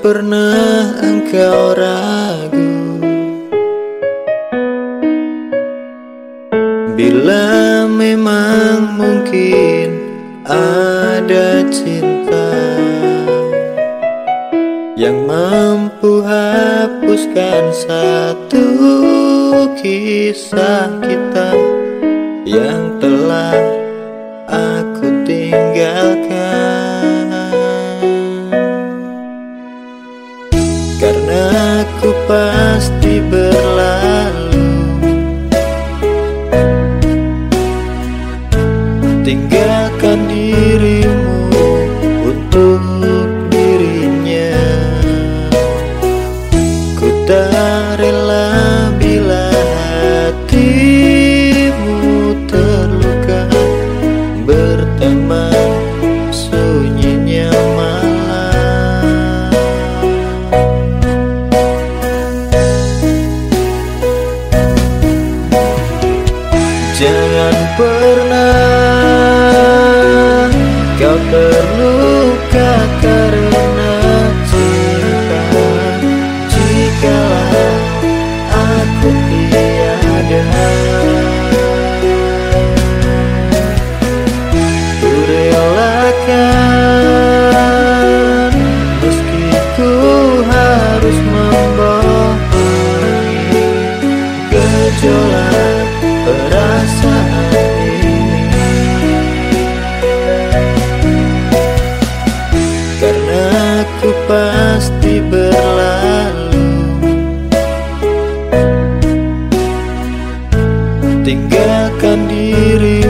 pernah engkau ragu bila memang mungkin ada cinta yang mampu hapuskan satu kisah kita yang telah aku tinggalkan. Karena aku pasti berlalu, tinggalkan dirimu untuk dirinya. Ku tak rela bila hatimu terluka berteman sunyinya malam. Jangan pernah kau terluka karena cinta. Jikalau aku tiada, ku relakan meski ku harus membohongi gejolak perasaan ini. Karena aku pasti berlalu, tinggalkan diri